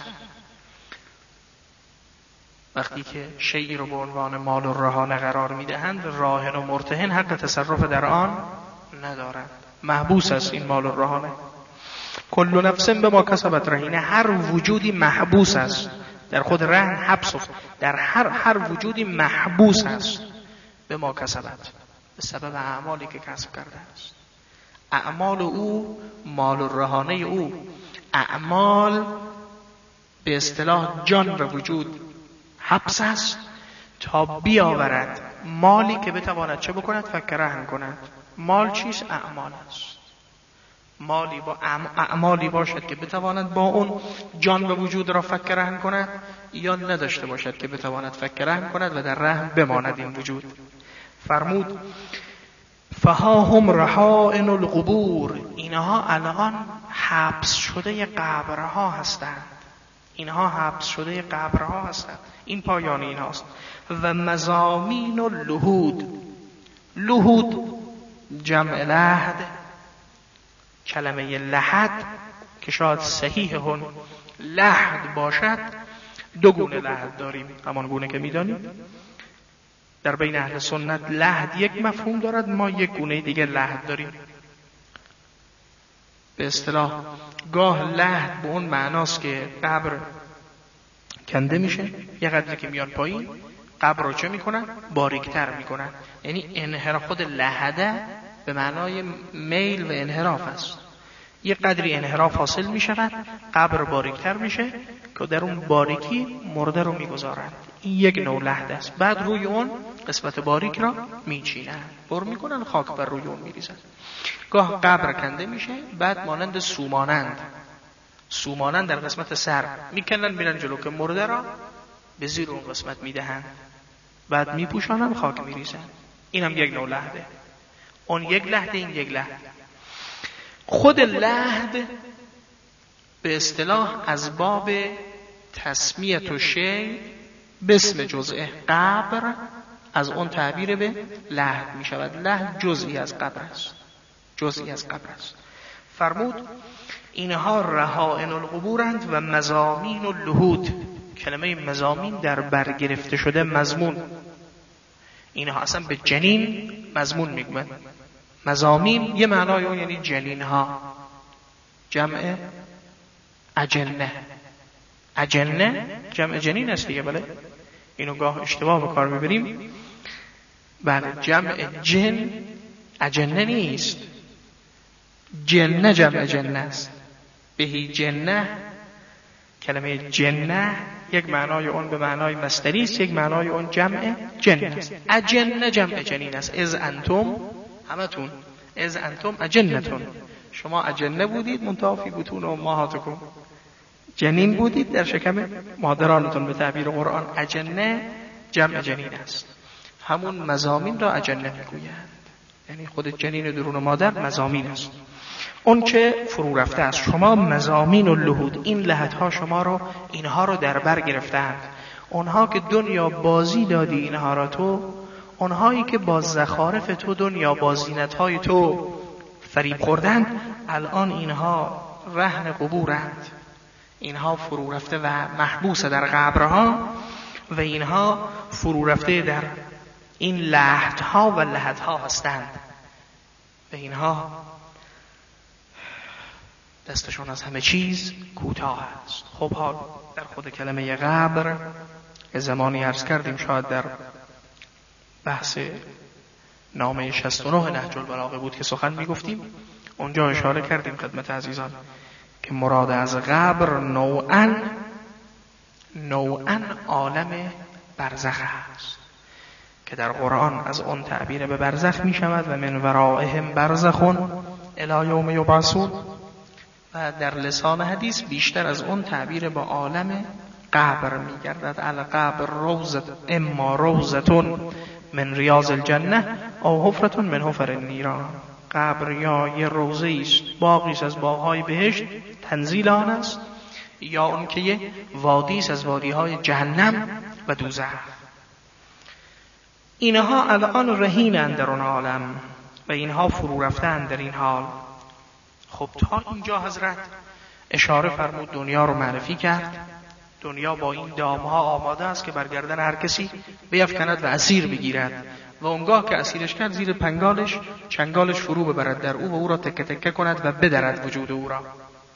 وقتی که شیئی رو به عنوان مال و رهانه قرار میدهند، راهن و مرتهن حق تصرف در آن ندارند، محبوس است این مال و رهانه. کل نفس بما کسبت رهینه، هر وجودی محبوس است. در خود رهن حبس است، در هر هر وجودی محبوس است به ما کسبت، به سبب اعمالی که کسب کرده است. اعمال او مال و رهانه او. اعمال به اصطلاح جان و وجود حبس است تا بیاورد مالی که بتواند چه بکند؟ فک رهن کند. مال چیست؟ اعمال است. مالی با اعمالی باشد که بتواند با اون جان و وجود را فک رهن کند، یا نداشته باشد که بتواند فک رهن کند و در رهن بماند این وجود. فرمود فها هم رهائن القبور، اینها الان حبس شده قبرها هستند. اینها حبس شده قبرها هستند. این پایان اینهاست. و مزامین اللحود، لحود جمع لحد. کلمه لحد که شاید صحیح هون لحد باشد، دو گونه لحد داریم، همان گونه که میدانیم در بین اهل سنت لحد یک مفهوم دارد، ما یک گونه دیگه لحد داریم. به اصطلاح گاه لحد به اون معناست که قبر کنده میشه، یه قدری که میان پایین قبر رو چه میکنن؟ باریکتر میکنن. یعنی انحراف، خود لحده به معنای میل و انحراف است. یه قدری انحراف حاصل میشود، قبر باریکتر میشه که در اون باریکی مرده رو میگذارند. این یک نوع لحد است. بعد روی اون قسمت باریک را میچینن، پر میکنن، خاک بر روی اون میریزن. گاه قبر کنده میشه، بعد مانند سومانند سومانند در قسمت سر میکنن، میرن جلو که مرده را به زیر اون قسمت میدهن، بعد میپوشانن، خاک میریزن. اینم یک نوع لحده. اون یک لحده، این یک لحده. خود لحد به اصطلاح از باب تسمیت و شی به اسم جزء قبر، از اون تعبیر به لحد می شود. لحد جزئی از قبر است، جزئی از قبر است. فرمود اینها رهائن القبورند و مزامین اللحود. کلمه مضامین در بر گرفته شده مضمون، اینها اصلا به جنین مضمون میگن. مضامین یه معنای اون یعنی جنین ها، جمع اجنه. اجنه جمع جنین است دیگه. بله اینو گاه اشتباه به کار میبریم. بله جمع جن اجنه نیست، جنه جمع جنه است. بهی جنه، کلمه جنه یک معنای اون به معنای مصدری است، یک معنای اون جمع جن است. اجنه جمع جنین است. از انتم همتون، از انتم اجنتون، شما اجنه بودید منتها فی بطون امهاتکم، جنین بودید در شکم مادرانتون به تعبیر قرآن. اجنه جمع جنین است. همون مضامین را اجنه میگویند، یعنی خود جنین درون مادر مضامین است. اون که فرو رفته است. شما مضامین و لحود، این لحدها شما رو، اینها رو در بر گرفتند. اونها که دنیا بازی دادی اینها را تو، اونهایی که با زخارف تو دنیا با زینتهای تو فریب خوردند، الان اینها رهن قبورند، اینها فرو رفته و محبوس در قبرها و اینها فرو رفته در این لحدها و لحدها هستند و اینها دستشون از همه چیز کوتاه است. خب حال در خود کلمه قبر زمانی عرض کردیم، شاید در بحث نامه شصت و نه نهج البلاغه بود که سخن میگفتیم، اونجا اشاره کردیم خدمت عزیزان که مراد از قبر نوعاً نوعاً عالم برزخ است که در قرآن از اون تعبیر به برزخ می شود و من ورائهم برزخون الی یوم یبعثون، و در لسان حدیث بیشتر از اون تعبیر با عالم قبر می گردد. القبر روزت اما روزتون من ریاض الجنه او حفرتون من حفر النیران. قبر یا یه روزه است، باغی است از باغ‌های بهشت تنزیل آن است، یا اون که یه وادی است از وادی‌های جهنم و دوزخ. اینها الان رهینند در اون عالم و اینها فرو رفتند در این حال. خب تا اینجا حضرت اشاره فرمود، دنیا رو معرفی کرد. دنیا با این دامها آماده است که برگردن هر کسی بیفکند و اسیر بگیرد و اونگاه که اسیرش کرد زیر پنگالش چنگالش فرو ببرد در او و او را تکه تکه کند و بدرد وجود او را.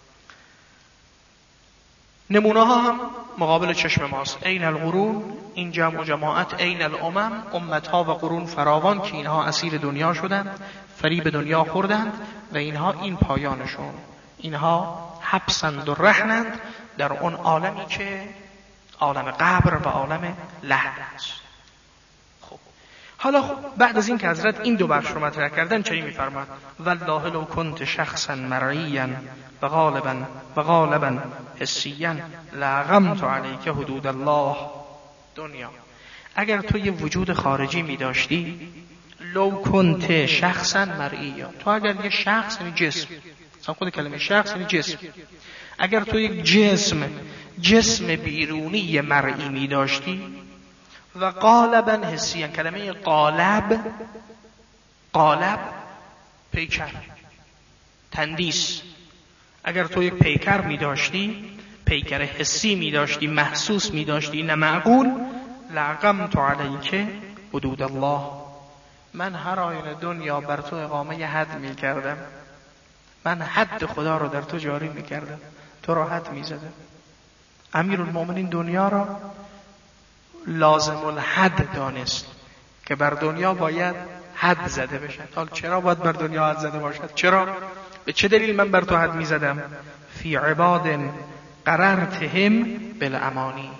نمونه ها هم مقابل چشم ماست. این القرون، این جمع و جماعت، این الامم، امت ها و قرون فراوان که اینها اسیر دنیا شدند، فریب دنیا خوردند و اینها این پایانشون، اینها حبسند و رهنند در اون عالمی که عالم قبر و عالم لحد است. خب حالا خب بعد از این که حضرت این دو بخش رو مطرح کردن چنین می‌فرماد: والله لو كنت شخصا مرئيا و غالبا و غالبا حسيا لاقمت عليك حدود الله دنیا. اگر تو یه وجود خارجی می داشتی، لو کنت شخصا مرئیا، تو اگر یه شخص یعنی جسم، مثلا خود کلمه شخص یعنی جسم، اگر تو یک جسم جسم بیرونی مرئی می داشتی و قالبا حسی، کلمه قالب قالب پیکر تندیس، اگر تو یک پیکر می داشتی، پیکر حسی می داشتی، محسوس می داشتی، نه معقول، لقمت علیک حدود الله، من هر آینه دنیا بر تو اقامه حد می کردم، من حد خدا رو در تو جاری می کردم، تو را حد می زدم. امیرالمومنین دنیا را لازم الحد دانست که بر دنیا باید حد زده بشد. حالا چرا باید بر دنیا حد زده باشد؟ چرا؟ به چه دلیل من بر تو حد می زدم؟ فی عباد قررتهم بالامانی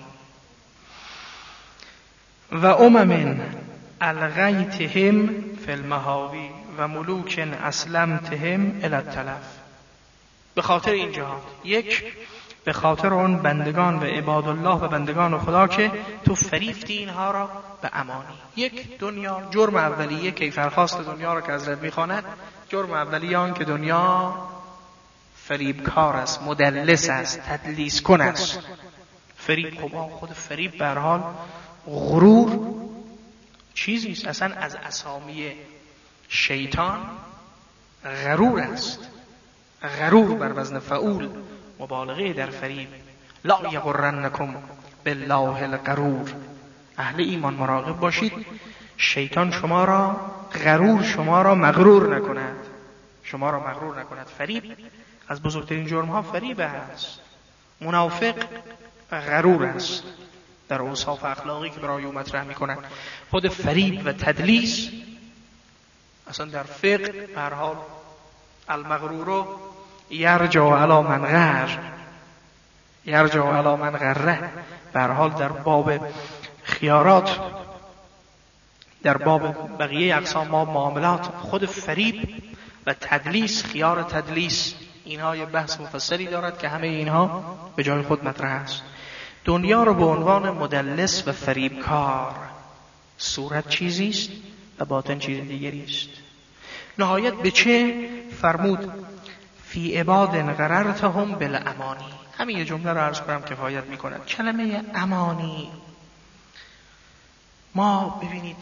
و امم الغیتهم فی المهاوی و ملوک اسلمتهم الی التلف. به خاطر این جهات، یک به خاطر اون بندگان و عباد الله و بندگان خدا که تو فریفتی اینها را به امانی. یک دنیا، جرم اولیه کیفرخواست دنیا را که حضرت میخواند، جرم اولیه آن که دنیا فریبکار است، مدلس است، تدلیس کن است. فریب، خب خود فریب به هر حال غرور چیزی است، اصلا از اسامی شیطان غرور است. غرور بر وزن فعول، مبالغه در فریب. لا یغرنکم بالله الغرور. اهل ایمان مراقب باشید شیطان شما را غرور، شما را مغرور نکند، شما را مغرور نکند. فریب از بزرگترین جرم ها فریب است. منافق غرور است در اوصاف اخلاقی که برای او مطرح میکنند. خود فریب و تدلیس اصلا در فقه به هر حال المغرور یرجع علی من غر، یرجع علی من غره. به هر حال در باب خیارات، در باب بقیه اقسام ما معاملات، خود فریب و تدلیس، خیار تدلیس، اینها یه بحث مفصلی دارد که همه اینها به جای خود مطرح است. دنیا رو به عنوان مدلس و فریبکار، صورت چیزی است و باطن چیز دیگری است. نهایت به چه؟ فرمود فی عباد غررتهم بالامانی. همین یه جمله رو عرض کنم کفایت میکند. کلمه امانی، ما ببینید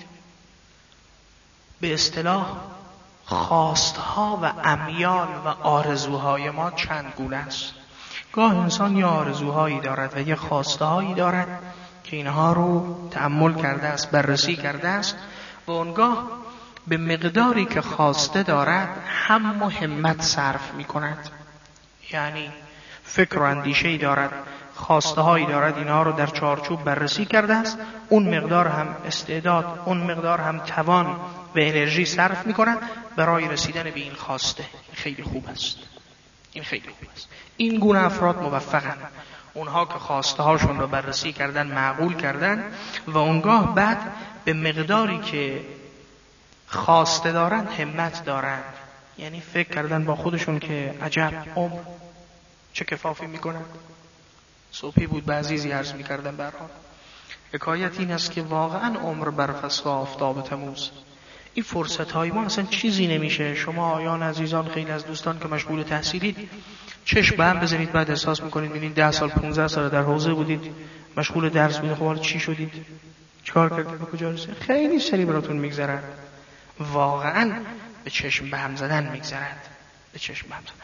به اصطلاح خواستها و امیال و آرزوهای ما چند گونه است. گاه انسان یه آرزوهایی دارد و یه خواستهایی دارد که اینها رو تأمل کرده است، بررسی کرده است و اونگاه به مقداری که خواسته دارد هم و همت صرف می کند. یعنی فکر و اندیشه‌ای دارد، خواسته هایی دارد، اینها رو در چارچوب بررسی کرده است، اون مقدار هم استعداد، اون مقدار هم توان و انرژی صرف می کند برای رسیدن به این خواسته. این خیلی خوب است، این خیلی خوب است. این گونه افراد موفقن، اونها که خواسته هاشون رو بررسی کردن، معقول کردن و اونگاه بعد به مقداری که خواسته دارن همت دارن. یعنی فکر کردن با خودشون که عجب عمر چه کفافی میکنن. صبحی بود به عزیزی عرض میکردم برها، حکایت این است که واقعا عمر بر فصل آفتاب تموز. این فرصت های ما اصلا چیزی نمیشه. شما آیان عزیزان، خیلی از دوستان که مشغول تحصیلید، چشم به هم بزنید بعد احساس میکنید ببینید ده سال پونزده سال در حوزه بودید، مشغول درس بودید، خب حالا چی شدید؟ چیکار کردید؟ به کجا رسیدید؟ خیلی سری براتون میگذرد. واقعا به چشم به هم زدن میگذرد، به چشم به هم زدن.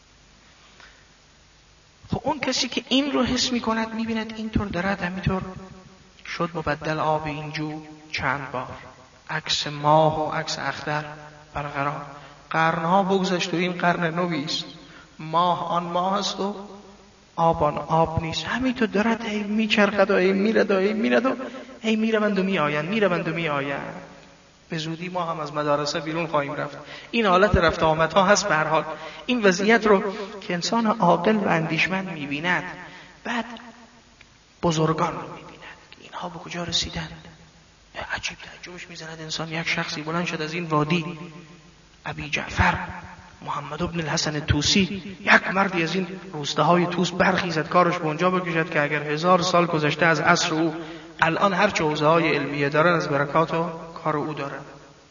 خب اون کسی که این رو حس میکند میبیند اینطور دارد، همینطور شد مبدل آب این جو چند بار، عکس ماه و عکس اختر برقرار. قرنها بگذشت و این قرن نوی است. ماه آن ماه است و آب آن آب نیست. همینطور دارد هی میچرخد و هی میرد و هی میرد و هی میروند و میآیند، میروند و میآیند. به زودی ما هم از مدارسه بیرون خواهیم رفت. این حالت رفت آمدها هست. به هر حال این وضعیت رو که انسان عاقل و اندیشمند میبیند، بعد بزرگان رو میبیند که اینها به کجا رسیدن. عجیب تعجبش میزند انسان. یک شخصی بلند شد از این وادی، ابی جعفر محمد ابن الحسن توسی، یک مردی از این روستاهای توس برخیزد کارش به اونجا بکشد که اگر هزار سال گذشته از عصر او، الان هر چه حوزه‌های علمیه دارن از برکات و کار او دارن.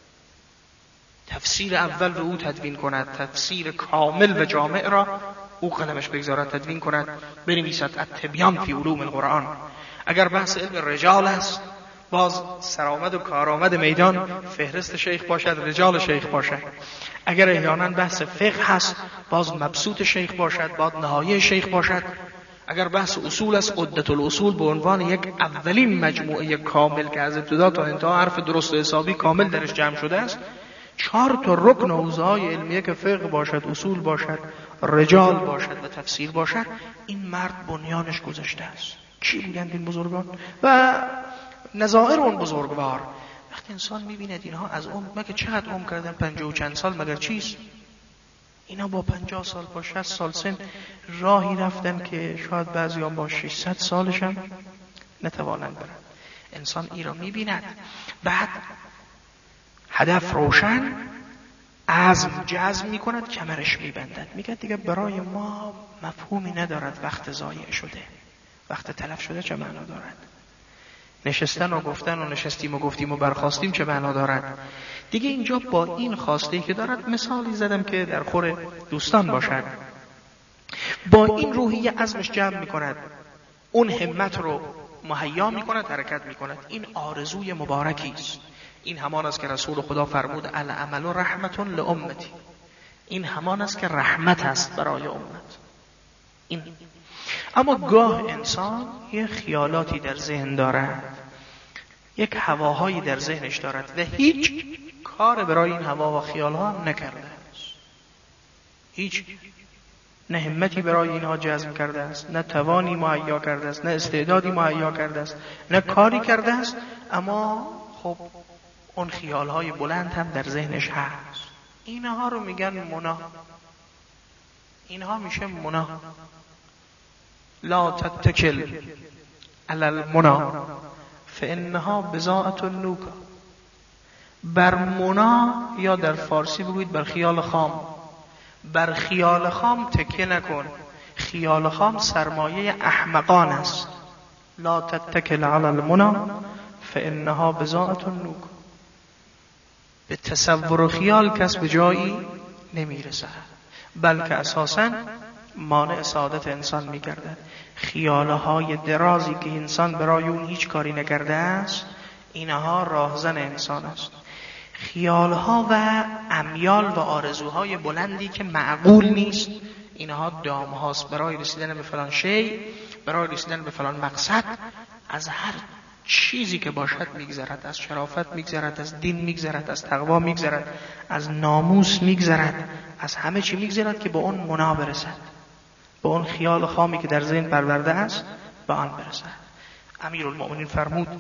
تفسیر اول رو او تدوین کند، تفسیر کامل و جامع را او قلمش بگذارد تدوین کند، بنویسد التبیان فی علوم القرآن. اگر بحث علم رجال است، باز سرآمد و کارآمد میدان فهرست شیخ باشد، رجال شیخ باشد. اگر احیانا بحث فقه هست، باز مبسوط شیخ باشد، باز نهایه شیخ باشد. اگر بحث اصول است، عدة الاصول به عنوان یک اولین مجموعه کامل که از ابتدا تا انتها حرف درست و حسابی کامل درش جمع شده است. چهار تا رکن حوزه‌های علمیه که فقه باشد، اصول باشد، رجال باشد و تفسیر باشد، این مرد بنیانش گذاشته است. کی بودند این بزرگان و نظائر اون بزرگوار؟ وقتی انسان می‌بیند اینها از عمر، مگه چقدر عمر کردن؟ پنجاه و چند سال مگر چیست؟ اینا با پنجاه سال با شصت سال سن راهی رفتن که شاید بعضیان با ششصد سالشم نتوانند برن. انسان این را می‌بیند، بعد هدف روشن، عزم جزم می‌کند، کمرش می‌بندد، میگه دیگه برای ما مفهومی ندارد وقت ضایع شده، وقت تلف شده چه معنا دارد؟ نشستن و گفتن و نشستیم و گفتیم و برخاستیم چه معنا دارد؟ دیگه اینجا با این خواسته که دارد، مثالی زدم که در خور دوستان باشد، با این روحیه عزمش جمع میکند، اون همت رو مهیا میکند، حرکت میکند. این آرزوی مبارکی است. این همان است که رسول خدا فرمود العمل رحمت لامتی. این همان است که رحمت است برای امت. این اما گاه انسان یه خیالاتی در ذهن دارد، یک هواهایی در ذهنش دارد و هیچ کار برای این هوا و خیالها نکرده است. هیچ نه همتی برای اینها جذب کرده است، نه توانی مهیا کرده است، نه استعدادی مهیا کرده است، نه کاری کرده است، اما خب اون خیالهای بلند هم در ذهنش هست. اینها رو میگن منا. اینها میشه منا. لا تتکل علی المنا فانها بضاعة النوکا. بر منا، یا در فارسی بگوید بر خیال خام، بر خیال خام تکیه نکن. خیال خام سرمایه احمقان است. لا تتکل علی المنا فانها بضاعة النوکا. به تصور و خیال کس به جایی نمیرسد، بلکه اساساً مانع سعادت انسان میگردد. خیالهای درازی که انسان برای اون هیچ کاری نکرده است، اینها راهزن انسان است. خیالها و امیال و آرزوهای بلندی که معقول نیست، اینها دام هاست برای رسیدن به فلان شی، برای رسیدن به فلان مقصد. از هر چیزی که باشد میگذرد، از شرافت میگذرد، از دین میگذرد، از تقوا میگذرد، از ناموس میگذرد، از همه چی میگذرد که به اون منا برسد، به اون خیال خامی که در ذهن پرورده است به آن برسد. امیرالمؤمنین فرمود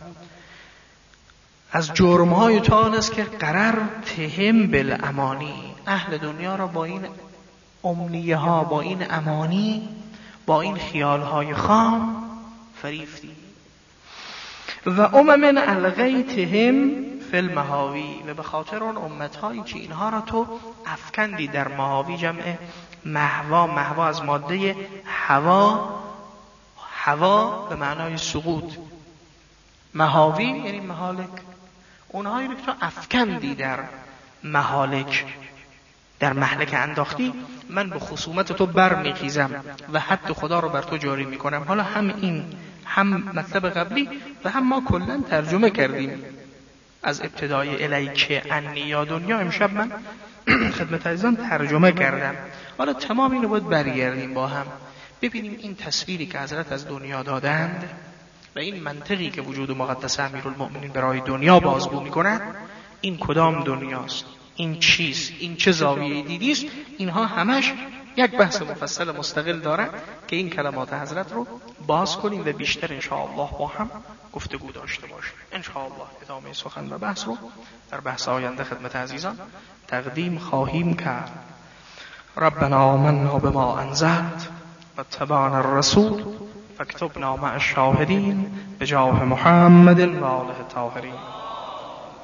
از جرم‌های تو آن است که قرر تهم بالامانی، اهل دنیا را با این امنیه ها، با این امانی، با این خیال‌های خام فریفتی. و امم الغیتهم فی المهاوی، و به خاطر اون امت‌هایی که اینها را تو افکندی در مهاوی، جمع مهوا، مهوا از ماده هوا، هوا به معنای سقوط، مهاوی یعنی مهالک، اونهایی رو که تو افکندی در مهالک، در مهلک انداختی، من به خصومت تو برمیخیزم و حد خدا رو بر تو جاری میکنم. حالا هم این هم مطلب قبلی و هم ما کلا ترجمه کردیم از ابتدای الیک انی یا دنیا. امشب من خدمت عزیزان ترجمه کردم. حالا تمام اینو باید برگردیم با هم ببینیم این تصویری که حضرت از دنیا دادند و این منطقی که وجود مقدس امیرالمؤمنین برای دنیا بازگو می‌کند، این کدام دنیاست، این چیست، این چه زاویه دیدی است، اینها همش یک بحث مفصل مستقل دارد که این کلمات حضرت رو باز کنیم و بیشتر انشاءالله با هم گفتگو داشته باشیم. انشاءالله ادامه سخن و بحث رو در بحث آینده خدمت عزیزان تقدیم خواهیم کرد. ربنا آمنا بما انزلت و اتبعنا الرسول فاکتبنا مع الشاهدین بجاه محمد و آله الطاهرین.